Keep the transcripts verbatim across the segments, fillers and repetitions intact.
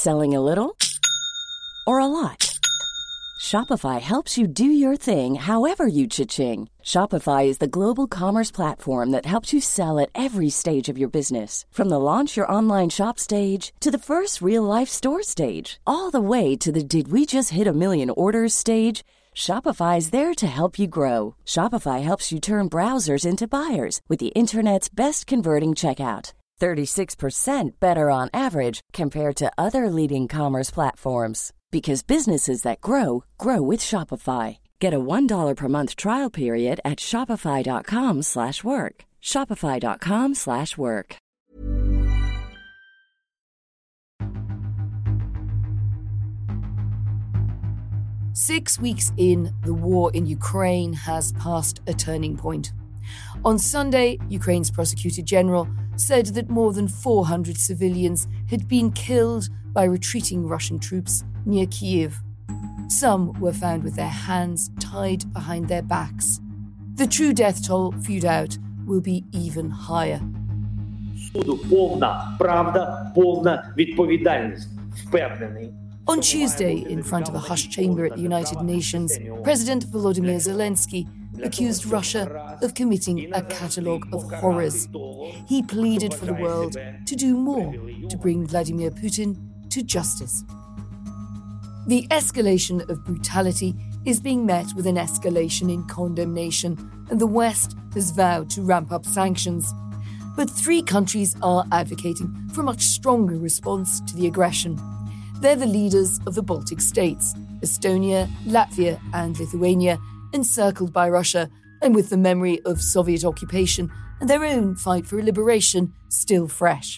Selling a little or a lot? Shopify helps you do your thing however you cha-ching. Shopify is the global commerce platform that helps you sell at every stage of your business. From the launch your online shop stage to the first real-life store stage, all the way to the did we just hit a million orders stage. Shopify is there to help you grow. Shopify helps you turn browsers into buyers with the internet's best converting checkout. thirty-six percent better on average compared to other leading commerce platforms. Because businesses that grow, grow with Shopify. Get a one dollar per month trial period at shopify.com slash work. Shopify.com slash work. Six weeks in, the war in Ukraine has passed a turning point. On Sunday, Ukraine's prosecutor general said that more than four hundred civilians had been killed by retreating Russian troops near Kyiv. Some were found with their hands tied behind their backs. The true death toll, viewed out, will be even higher. On Tuesday, in front of a hushed chamber at the United Nations, President Volodymyr Zelensky accused Russia of committing a catalogue of horrors. He pleaded for the world to do more to bring Vladimir Putin to justice. The escalation of brutality is being met with an escalation in condemnation, and the West has vowed to ramp up sanctions. But three countries are advocating for a much stronger response to the aggression. They're the leaders of the Baltic states, Estonia, Latvia, and Lithuania, encircled by Russia and with the memory of Soviet occupation and their own fight for liberation still fresh.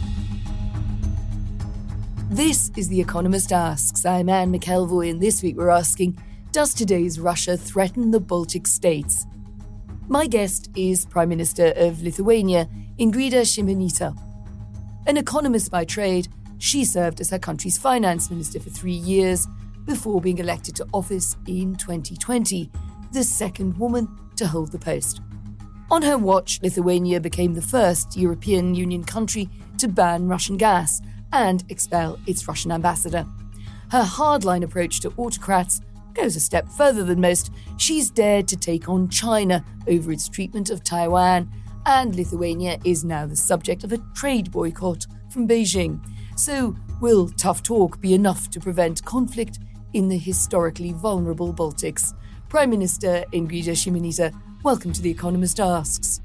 This is The Economist Asks. I'm Anne McElvoy, and this week we're asking, does today's Russia threaten the Baltic states? My guest is Prime Minister of Lithuania, Ingrida Šimonytė. An economist by trade, she served as her country's finance minister for three years before being elected to office in twenty twenty, the second woman to hold the post. On her watch, Lithuania became the first European Union country to ban Russian gas and expel its Russian ambassador. Her hardline approach to autocrats goes a step further than most. She's dared to take on China over its treatment of Taiwan, and Lithuania is now the subject of a trade boycott from Beijing. So, will tough talk be enough to prevent conflict in the historically vulnerable Baltics? Prime Minister Ingrida Šimonytė, welcome to The Economist Asks.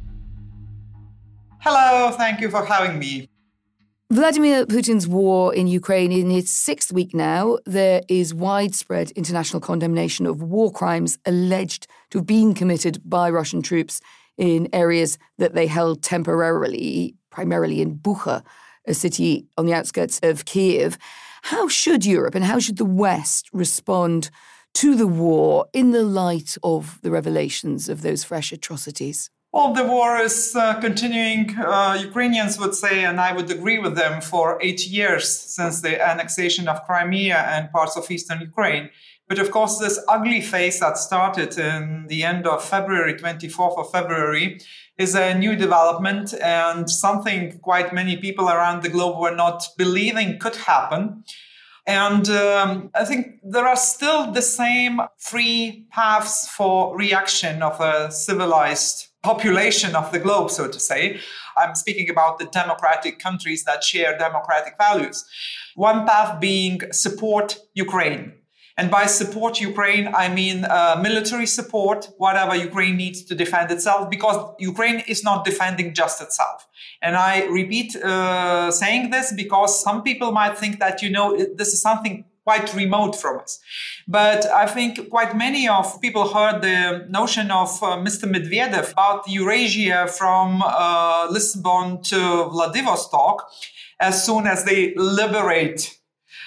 Hello, thank you for having me. Vladimir Putin's war in Ukraine in its sixth week now. There is widespread international condemnation of war crimes alleged to have been committed by Russian troops in areas that they held temporarily, primarily in Bucha, a city on the outskirts of Kyiv. How should Europe and how should the West respond to the war in the light of the revelations of those fresh atrocities? Well, the war is uh, continuing, uh, Ukrainians would say, and I would agree with them, for eight years since the annexation of Crimea and parts of eastern Ukraine. But of course, this ugly phase that started in the end of February, twenty-fourth of February, is a new development and something quite many people around the globe were not believing could happen. And um, I think there are still the same three paths for reaction of a civilized population of the globe, so to say. I'm speaking about the democratic countries that share democratic values. One path being support Ukraine. And by support Ukraine, I mean uh, military support, whatever Ukraine needs to defend itself, because Ukraine is not defending just itself. And I repeat uh, saying this because some people might think that, you know, this is something quite remote from us. But I think quite many of people heard the notion of uh, Mister Medvedev about Eurasia from uh, Lisbon to Vladivostok as soon as they liberate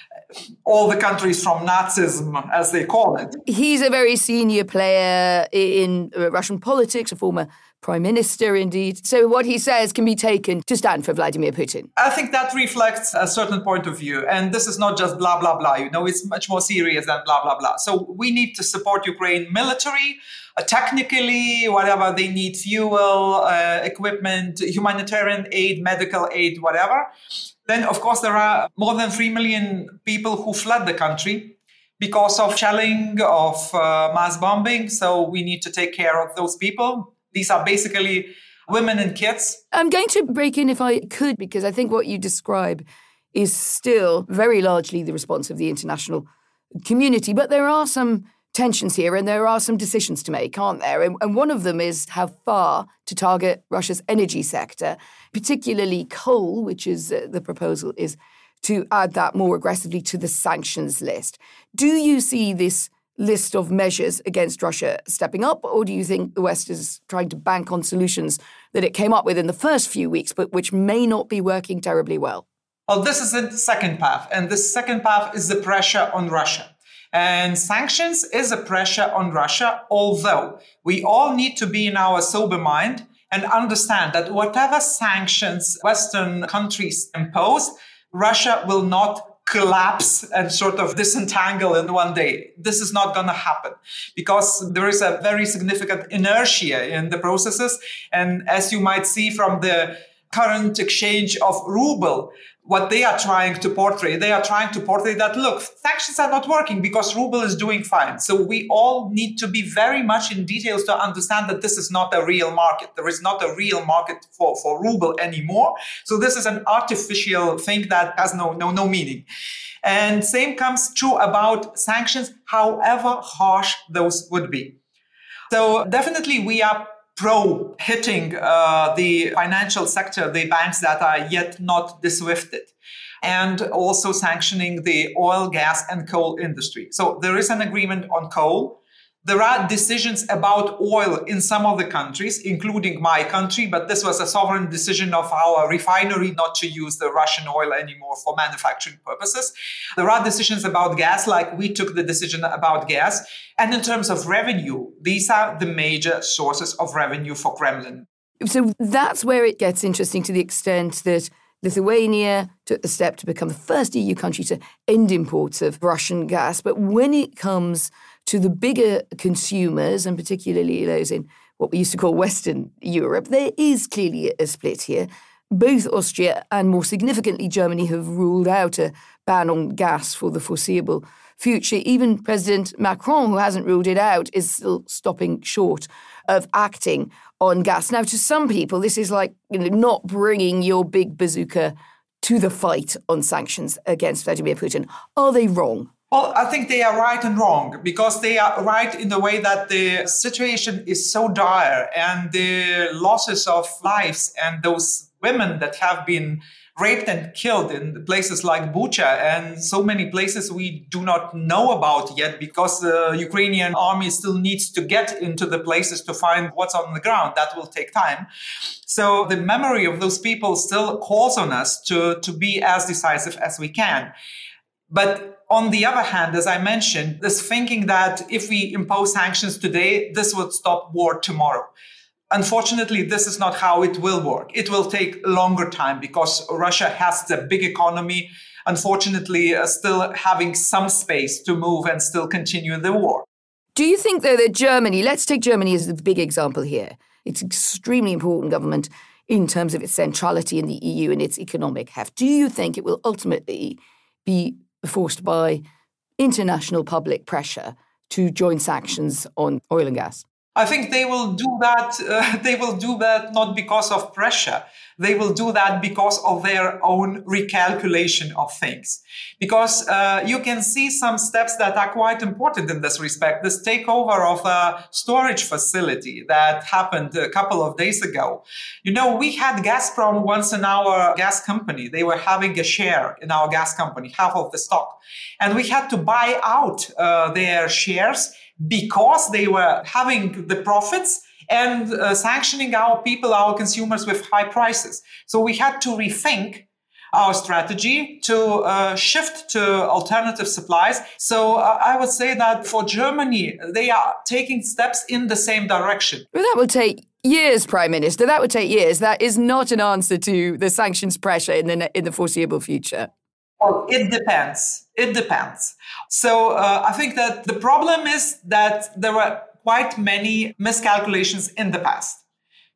all the countries from Nazism, as they call it. He's a very senior player in Russian politics, a former prime minister indeed. So what he says can be taken to stand for Vladimir Putin. I think that reflects a certain point of view. And this is not just blah, blah, blah. You know, it's much more serious than blah, blah, blah. So we need to support Ukraine military, uh, technically, whatever they need, fuel, uh, equipment, humanitarian aid, medical aid, whatever. Then, of course, there are more than three million people who fled the country because of shelling, of uh, mass bombing. So we need to take care of those people. These are basically women and kids. I'm going to break in if I could, because I think what you describe is still very largely the response of the international community. But there are some tensions here and there are some decisions to make, aren't there? And, and one of them is how far to target Russia's energy sector, particularly coal, which is uh, the proposal is to add that more aggressively to the sanctions list. Do you see this list of measures against Russia stepping up, or do you think the West is trying to bank on solutions that it came up with in the first few weeks, but which may not be working terribly well? Well, this is the second path, and this second path is the pressure on Russia. And sanctions is a pressure on Russia, although we all need to be in our sober mind and understand that whatever sanctions Western countries impose, Russia will not collapse and sort of disentangle in one day. This is not going to happen because there is a very significant inertia in the processes. And as you might see from the current exchange of ruble, what they are trying to portray, they are trying to portray that, look, sanctions are not working because ruble is doing fine. So we all need to be very much in details to understand that this is not a real market. There is not a real market for, for ruble anymore. So this is an artificial thing that has no, no, no meaning. And same comes true about sanctions, however harsh those would be. So definitely we are pro hitting uh, the financial sector, the banks that are yet not diswifted, and also sanctioning the oil, gas, and coal industry. So there is an agreement on coal. There are decisions about oil in some of the countries, including my country, but this was a sovereign decision of our refinery not to use the Russian oil anymore for manufacturing purposes. There are decisions about gas, like we took the decision about gas. And in terms of revenue, these are the major sources of revenue for Kremlin. So that's where it gets interesting, to the extent that Lithuania took the step to become the first E U country to end imports of Russian gas. But when it comes to the bigger consumers, and particularly those in what we used to call Western Europe, there is clearly a split here. Both Austria and, more significantly, Germany have ruled out a ban on gas for the foreseeable future. Even President Macron, who hasn't ruled it out, is still stopping short of acting on gas. Now, to some people, this is like, you know, not bringing your big bazooka to the fight on sanctions against Vladimir Putin. Are they wrong? Well, I think they are right and wrong, because they are right in the way that the situation is so dire and the losses of lives and those women that have been raped and killed in places like Bucha and so many places we do not know about yet, because the Ukrainian army still needs to get into the places to find what's on the ground. That will take time. So the memory of those people still calls on us to, to be as decisive as we can. But on the other hand, as I mentioned, this thinking that if we impose sanctions today, this would stop war tomorrow. Unfortunately, this is not how it will work. It will take a longer time because Russia has the big economy, unfortunately, uh, still having some space to move and still continue the war. Do you think, though, that Germany, let's take Germany as the big example here. It's an extremely important government in terms of its centrality in the E U and its economic heft. Do you think it will ultimately be forced by international public pressure to join sanctions on oil and gas? I think they will do that. Uh, they will do that not because of pressure. They will do that because of their own recalculation of things. Because uh, you can see some steps that are quite important in this respect. This takeover of a storage facility that happened a couple of days ago. You know, we had Gazprom once in our gas company. They were having a share in our gas company, half of the stock. And we had to buy out uh, their shares because they were having the profits and uh, sanctioning our people, our consumers, with high prices. So we had to rethink our strategy to uh, shift to alternative supplies. So uh, I would say that for Germany, they are taking steps in the same direction. Well, that will take years, Prime Minister. That would take years. That is not an answer to the sanctions pressure in the in the foreseeable future. Well, it depends. It depends. So uh, I think that the problem is that there were quite many miscalculations in the past.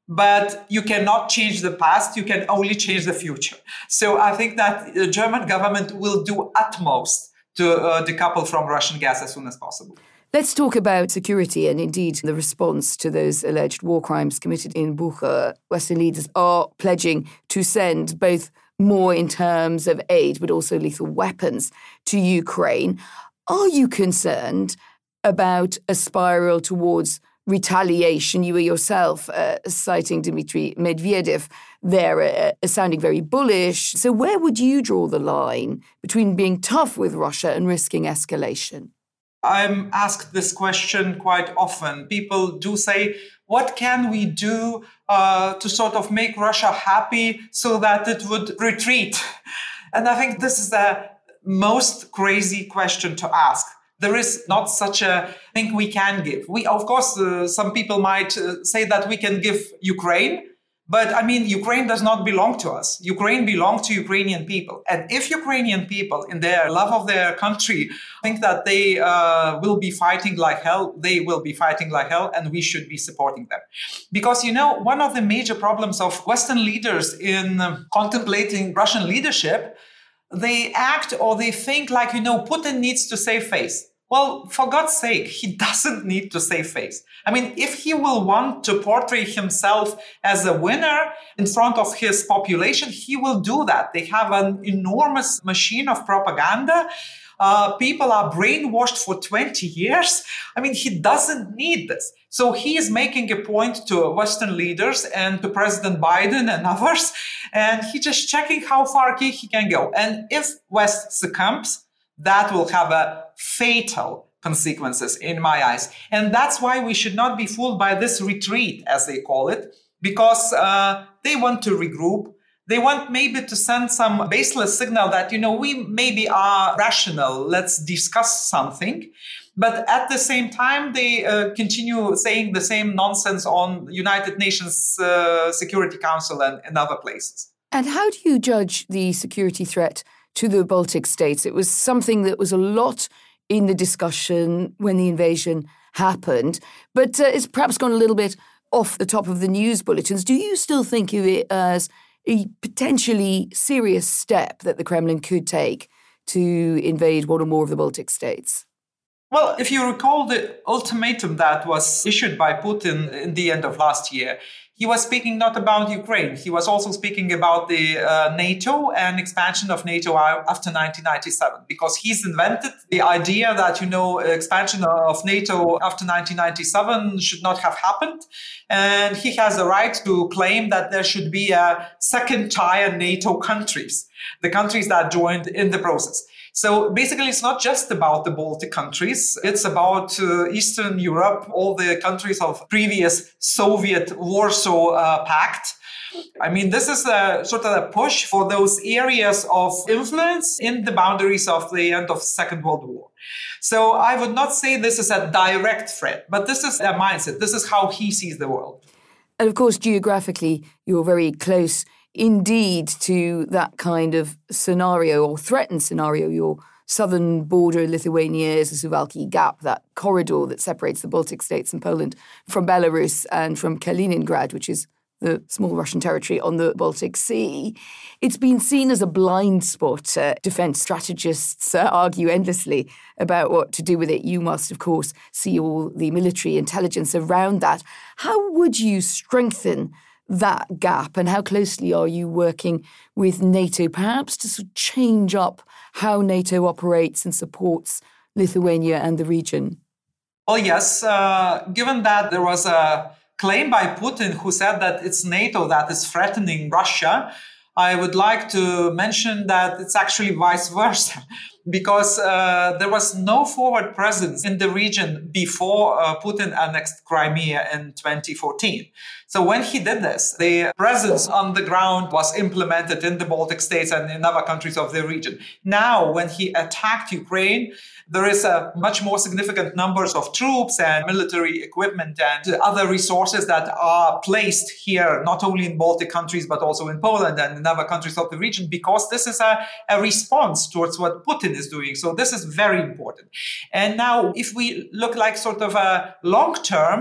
but you cannot change the past. You can only change the future. So I think that the German government will do utmost to uh, decouple from Russian gas as soon as possible. Let's talk about security and indeed the response to those alleged war crimes committed in Bucha. Western leaders are pledging to send both more in terms of aid, but also lethal weapons to Ukraine. Are you concerned about a spiral towards retaliation? You were yourself uh, citing Dmitry Medvedev there, uh, sounding very bullish. So where would you draw the line between being tough with Russia and risking escalation? I'm asked this question quite often. People do say, what can we do uh, to sort of make Russia happy so that it would retreat? And I think this is the most crazy question to ask. There is not such a thing we can give. We, of course, uh, some people might uh, say that we can give Ukraine. But I mean, Ukraine does not belong to us. Ukraine belongs to Ukrainian people. And if Ukrainian people, in their love of their country, think that they uh, will be fighting like hell, they will be fighting like hell, and we should be supporting them. Because, you know, one of the major problems of Western leaders in um, contemplating Russian leadership, they act or they think like, you know, Putin needs to save face. Well, for God's sake, he doesn't need to save face. I mean, if he will want to portray himself as a winner in front of his population, he will do that. They have an enormous machine of propaganda. Uh, people are brainwashed for twenty years. I mean, he doesn't need this. So he is making a point to Western leaders and to President Biden and others, and he's just checking how far he can go. And if West succumbs, that will have a fatal consequences in my eyes. And that's why we should not be fooled by this retreat, as they call it, because uh, they want to regroup. They want maybe to send some baseless signal that, you know, we maybe are rational. Let's discuss something. But at the same time, they uh, continue saying the same nonsense on United Nations uh, Security Council and, and other places. And how do you judge the security threat to the Baltic states? It was something that was a lot in the discussion when the invasion happened, but uh, it's perhaps gone a little bit off the top of the news bulletins. Do you still think of it as a potentially serious step that the Kremlin could take to invade one or more of the Baltic states? Well, if you recall the ultimatum that was issued by Putin in the end of last year, he was speaking not about Ukraine. He was also speaking about the uh, NATO and expansion of NATO after nineteen ninety-seven, because he's invented the idea that, you know, expansion of NATO after nineteen ninety-seven should not have happened. And he has the right to claim that there should be a second tier NATO countries, the countries that joined in the process. So basically, it's not just about the Baltic countries. It's about uh, Eastern Europe, all the countries of previous Soviet Warsaw uh, Pact. I mean, this is a sort of a push for those areas of influence in the boundaries of the end of the Second World War. So I would not say this is a direct threat, but this is a mindset. This is how he sees the world. And of course, geographically, you're very close indeed to that kind of scenario or threatened scenario. Your southern border, Lithuania, is the Suwalki Gap, that corridor that separates the Baltic states and Poland from Belarus and from Kaliningrad, which is the small Russian territory on the Baltic Sea. It's been seen as a blind spot. Uh, defence strategists uh, argue endlessly about what to do with it. You must, of course, see all the military intelligence around that. How would you strengthen that gap, and how closely are you working with NATO, perhaps to sort of change up how NATO operates and supports Lithuania and the region? Well, yes, uh, given that there was a claim by Putin who said that it's NATO that is threatening Russia, I would like to mention that it's actually vice versa, because uh, there was no forward presence in the region before uh, Putin annexed Crimea in twenty fourteen. So when he did this, the presence on the ground was implemented in the Baltic states and in other countries of the region. Now, when he attacked Ukraine, there is a much more significant numbers of troops and military equipment and other resources that are placed here, not only in Baltic countries, but also in Poland and in other countries of the region, because this is a, a response towards what Putin is doing. So this is very important. And now, if we look like sort of a long term,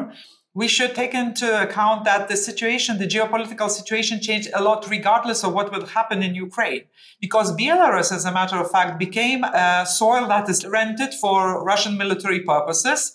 we should take into account that the situation, the geopolitical situation changed a lot regardless of what will happen in Ukraine. Because Belarus, as a matter of fact, became a soil that is rented for Russian military purposes.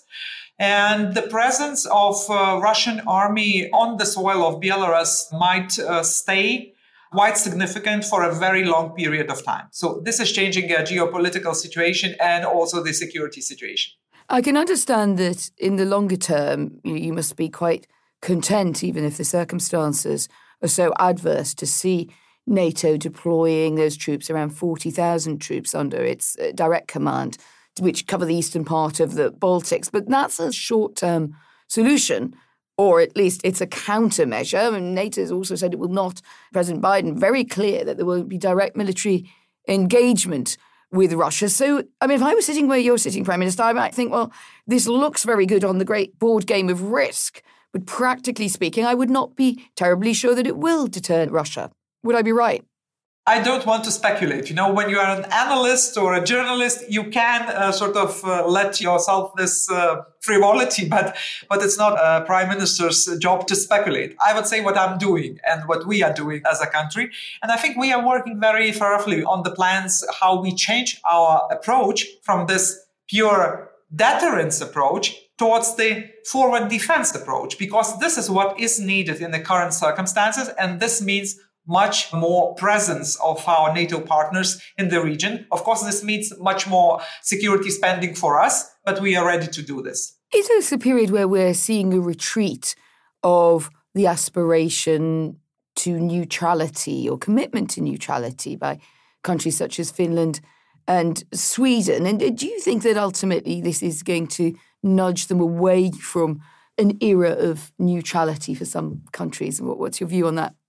And the presence of uh, Russian army on the soil of Belarus might uh, stay quite significant for a very long period of time. So this is changing a geopolitical situation and also the security situation. I can understand that in the longer term, you, you must be quite content, even if the circumstances are so adverse, to see NATO deploying those troops, around forty thousand troops under its uh, direct command, which cover the eastern part of the Baltics. But that's a short-term solution, or at least it's a countermeasure. And NATO has also said it will not, President Biden, very clear that there will be direct military engagement with Russia. So, I mean, if I was sitting where you're sitting, Prime Minister, I might think, well, this looks very good on the great board game of risk. But practically speaking, I would not be terribly sure that it will deter Russia. Would I be right? I don't want to speculate. You know, when you are an analyst or a journalist, you can uh, sort of uh, let yourself this uh, frivolity, but but it's not a prime minister's job to speculate. I would say what I'm doing and what we are doing as a country. And I think we are working very thoroughly on the plans, how we change our approach from this pure deterrence approach towards the forward defense approach, because this is what is needed in the current circumstances. And this means much more presence of our NATO partners in the region. Of course, this means much more security spending for us, but we are ready to do this. Is this a period where we're seeing a retreat of the aspiration to neutrality or commitment to neutrality by countries such as Finland and Sweden? And do you think that ultimately this is going to nudge them away from an era of neutrality for some countries? What's your view on that?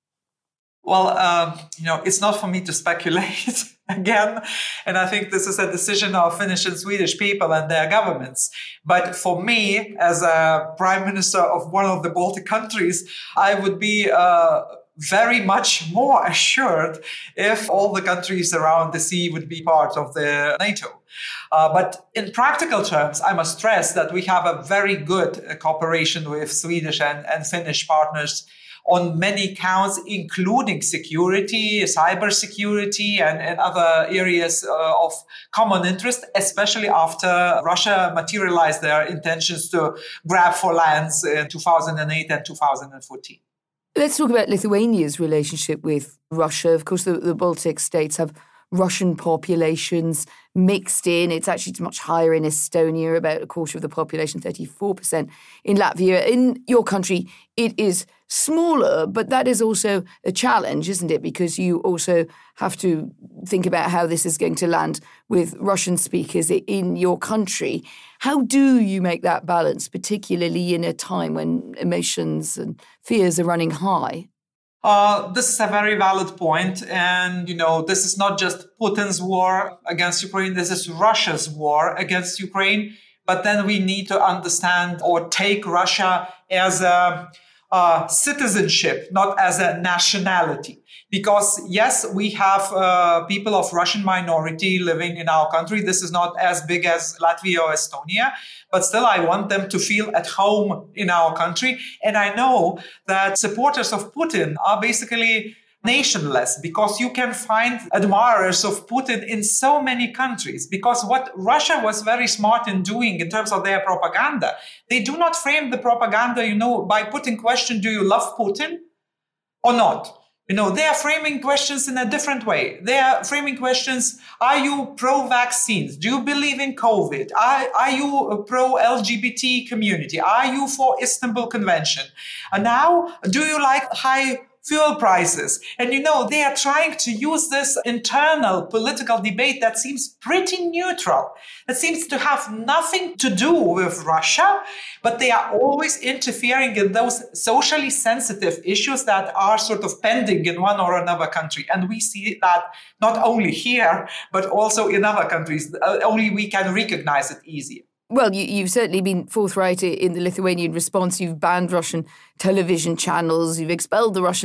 Well, um, you know, it's not for me to speculate again. And I think this is a decision of Finnish and Swedish people and their governments. But for me, as a prime minister of one of the Baltic countries, I would be uh, very much more assured if all the countries around the sea would be part of the NATO. Uh, but in practical terms, I must stress that we have a very good uh, cooperation with Swedish and, and Finnish partners on many counts, including security, cybersecurity, and, and other areas uh, of common interest, especially after Russia materialized their intentions to grab for lands in two thousand eight and two thousand fourteen. Let's talk about Lithuania's relationship with Russia. Of course, the, the Baltic states have Russian populations mixed in. It's actually much higher in Estonia, about a quarter of the population, thirty-four percent in Latvia. In your country, it is smaller, but that is also a challenge, isn't it? Because you also have to think about how this is going to land with Russian speakers in your country. How do you make that balance, particularly in a time when emotions and fears are running high? Uh, this is a very valid point. And, you know, this is not just Putin's war against Ukraine. This is Russia's war against Ukraine. But then we need to understand or take Russia as a, a citizenship, not as a nationality. Because, yes, we have uh, people of Russian minority living in our country. This is not as big as Latvia or Estonia. But still, I want them to feel at home in our country. And I know that supporters of Putin are basically nationless, because you can find admirers of Putin in so many countries. Because what Russia was very smart in doing in terms of their propaganda, they do not frame the propaganda, you know, by putting question, do you love Putin or not? You know, they are framing questions in a different way. They are framing questions, are you pro-vaccines? Do you believe in COVID? Are, are you a pro-L G B T community? Are you for Istanbul Convention? And now, do you like high fuel prices? And, you know, they are trying to use this internal political debate that seems pretty neutral, that seems to have nothing to do with Russia, but they are always interfering in those socially sensitive issues that are sort of pending in one or another country. And we see that not only here, but also in other countries. Uh, only we can recognize it easier. Well, you, you've certainly been forthright in the Lithuanian response. You've banned Russian television channels. You've expelled the Russian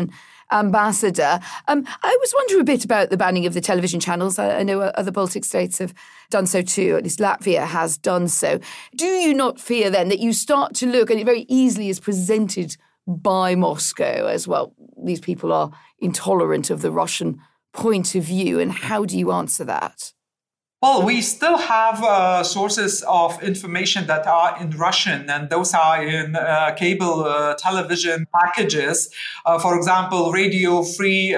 ambassador. Um, I was wondering a bit about the banning of the television channels. I, I know other Baltic states have done so too, at least Latvia has done so. Do you not fear then that you start to look, and it very easily is presented by Moscow as, well, these people are intolerant of the Russian point of view, and how do you answer that? Well, we still have uh, sources of information that are in Russian, and those are in uh, cable uh, television packages. Uh, for example, Radio Free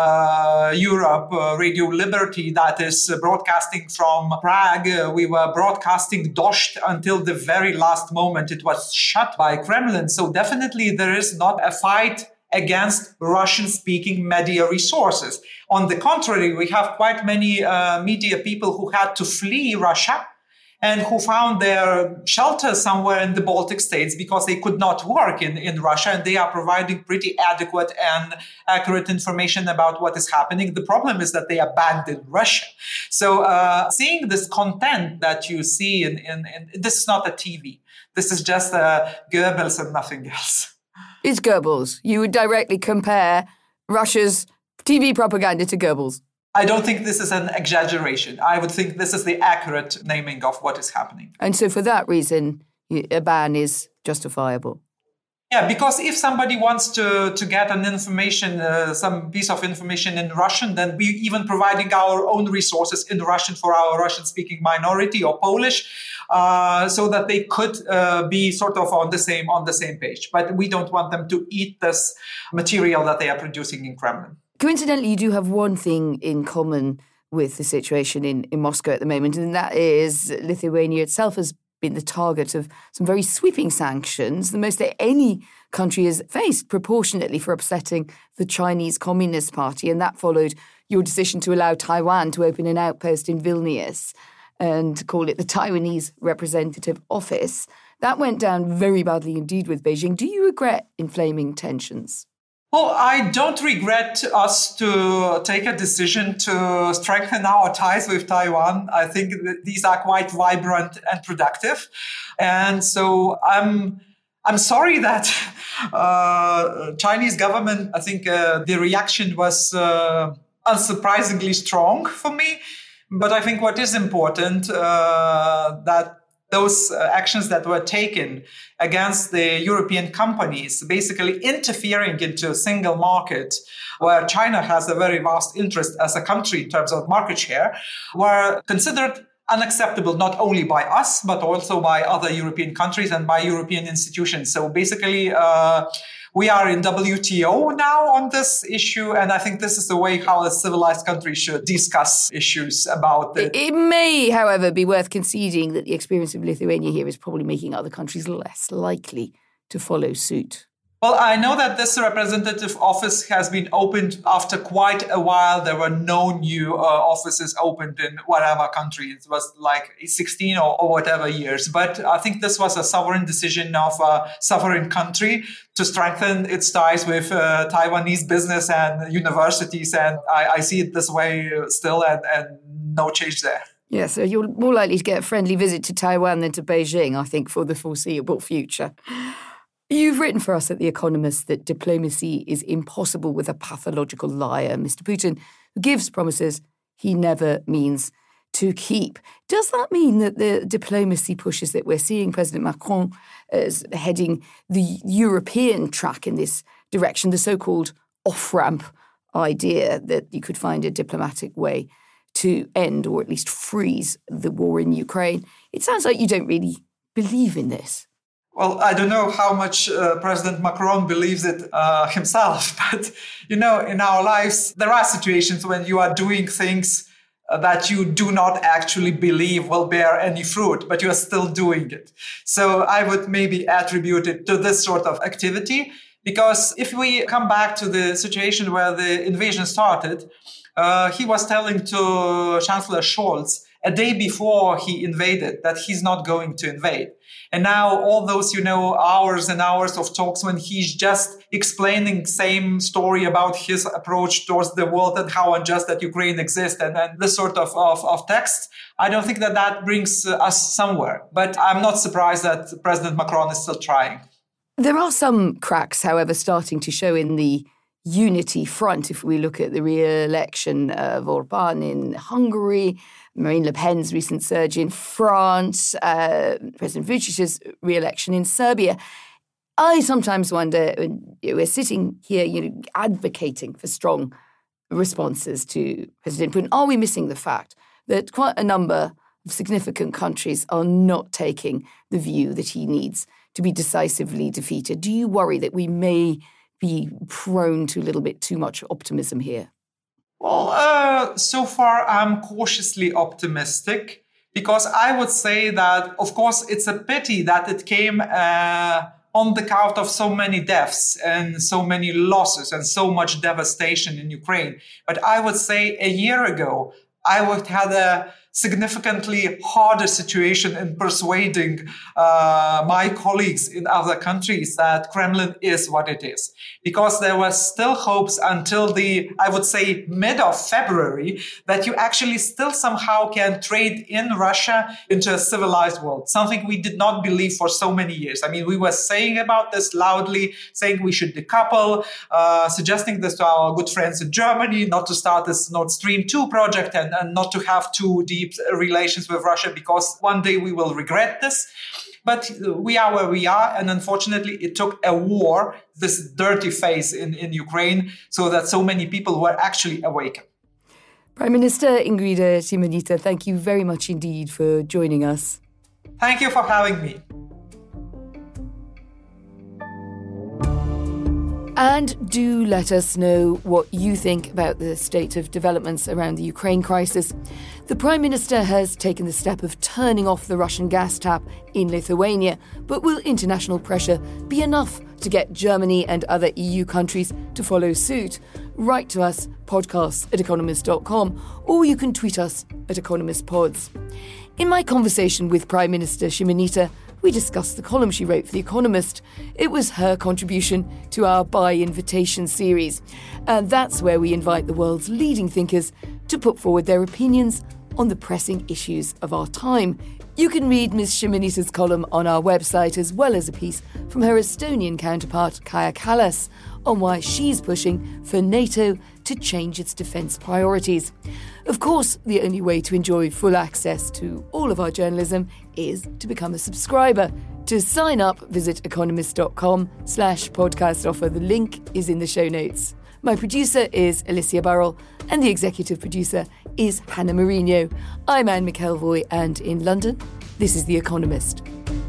uh, Europe, uh, Radio Liberty, that is uh, broadcasting from Prague. Uh, we were broadcasting Dost until the very last moment. It was shut by Kremlin. So definitely there is not a fight against Russian-speaking media resources. On the contrary, we have quite many uh, media people who had to flee Russia and who found their shelter somewhere in the Baltic states because they could not work in, in Russia, and they are providing pretty adequate and accurate information about what is happening. The problem is that they are banned in Russia. So uh, seeing this content that you see, in, in, in this is not a T V. This is just uh, Goebbels and nothing else. It's Goebbels. You would directly compare Russia's T V propaganda to Goebbels. I don't think this is an exaggeration. I would think this is the accurate naming of what is happening. And so for that reason, a ban is justifiable. Yeah, because if somebody wants to, to get an information, uh, some piece of information in Russian, then we even providing our own resources in Russian for our Russian-speaking minority or Polish, uh, so that they could uh, be sort of on the same on the same page. But we don't want them to eat this material that they are producing in Kremlin. Coincidentally, you do have one thing in common with the situation in, in Moscow at the moment, and that is Lithuania itself has been the target of some very sweeping sanctions, the most that any country has faced proportionately for upsetting the Chinese Communist Party. And that followed your decision to allow Taiwan to open an outpost in Vilnius and call it the Taiwanese Representative Office. That went down very badly indeed with Beijing. Do you regret inflaming tensions? Well, I don't regret us to take a decision to strengthen our ties with Taiwan. I think that these are quite vibrant and productive. And so I'm I'm sorry that uh, Chinese government, I think uh, the reaction was uh, unsurprisingly strong for me. But I think what is important, uh, that those uh, actions that were taken against the European companies, basically interfering into a single market where China has a very vast interest as a country in terms of market share, were considered unacceptable not only by us, but also by other European countries and by European institutions. So basically, uh, we are in W T O now on this issue, and I think this is the way how a civilized country should discuss issues about the... It may, however, be worth conceding that the experience of Lithuania here is probably making other countries less likely to follow suit. Well, I know that this representative office has been opened after quite a while. There were no new uh, offices opened in whatever country. It was like sixteen or, or whatever years. But I think this was a sovereign decision of a sovereign country to strengthen its ties with uh, Taiwanese business and universities. And I, I see it this way still, and, and no change there. Yeah, so you're more likely to get a friendly visit to Taiwan than to Beijing, I think, for the foreseeable future. You've written for us at The Economist that diplomacy is impossible with a pathological liar, Mister Putin, who gives promises he never means to keep. Does that mean that the diplomacy pushes that we're seeing President Macron as heading the European track in this direction, the so-called off-ramp idea that you could find a diplomatic way to end or at least freeze the war in Ukraine? It sounds like you don't really believe in this. Well, I don't know how much uh, President Macron believes it uh, himself, but, you know, in our lives, there are situations when you are doing things uh, that you do not actually believe will bear any fruit, but you are still doing it. So I would maybe attribute it to this sort of activity, because if we come back to the situation where the invasion started, uh, he was telling to Chancellor Scholz a day before he invaded that he's not going to invade. And now all those, you know, hours and hours of talks when he's just explaining same story about his approach towards the world and how unjust that Ukraine exists and, and this sort of, of, of text, I don't think that that brings us somewhere. But I'm not surprised that President Macron is still trying. There are some cracks, however, starting to show in the unity front. If we look at the re-election of Orban in Hungary, Marine Le Pen's recent surge in France, uh, President Vucic's re-election in Serbia, I sometimes wonder, when we're sitting here, you know, advocating for strong responses to President Putin, are we missing the fact that quite a number of significant countries are not taking the view that he needs to be decisively defeated? Do you worry that we may be prone to a little bit too much optimism here? Well, uh, so far I'm cautiously optimistic, because I would say that, of course, it's a pity that it came uh, on the count of so many deaths and so many losses and so much devastation in Ukraine. But I would say a year ago, I would have had a significantly harder situation in persuading uh, my colleagues in other countries that Kremlin is what it is. Because there were still hopes until the, I would say, mid of February, that you actually still somehow can trade in Russia into a civilized world, something we did not believe for so many years. I mean, we were saying about this loudly, saying we should decouple, uh, suggesting this to our good friends in Germany, not to start this Nord Stream two project and, and not to have too deep relations with Russia, because one day we will regret this. But we are where we are, and unfortunately it took a war, this dirty phase in, in Ukraine, so that so many people were actually awakened. Prime Minister Ingrida Shimonita, thank you very much indeed for joining us. Thank you for having me. And do let us know what you think about the state of developments around the Ukraine crisis. The Prime Minister has taken the step of turning off the Russian gas tap in Lithuania, but will international pressure be enough to get Germany and other E U countries to follow suit? Write to us, podcasts at economist dot com, or you can tweet us at economistpods. In my conversation with Prime Minister Shimonita, we discussed the column she wrote for The Economist. It was her contribution to our By Invitation series. And that's where we invite the world's leading thinkers to put forward their opinions on the pressing issues of our time. You can read Miz Shimonita's column on our website, as well as a piece from her Estonian counterpart, Kaja Kallas, on why she's pushing for NATO to change its defence priorities. Of course, the only way to enjoy full access to all of our journalism is to become a subscriber. To sign up, visit economist dot com slash podcast offer. The link is in the show notes. My producer is Alicia Burrell, and the executive producer is Hannah Mourinho. I'm Anne McElvoy, and in London, this is The Economist.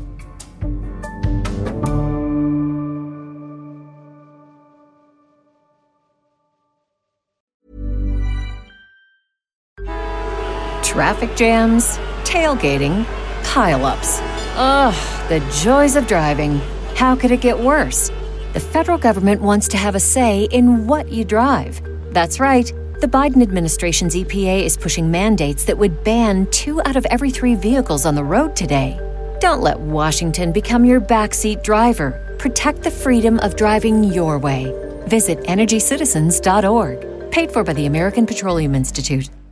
Traffic jams, tailgating, pile-ups. Ugh, the joys of driving. How could it get worse? The federal government wants to have a say in what you drive. That's right. The Biden administration's E P A is pushing mandates that would ban two out of every three vehicles on the road today. Don't let Washington become your backseat driver. Protect the freedom of driving your way. Visit energy citizens dot org. Paid for by the American Petroleum Institute.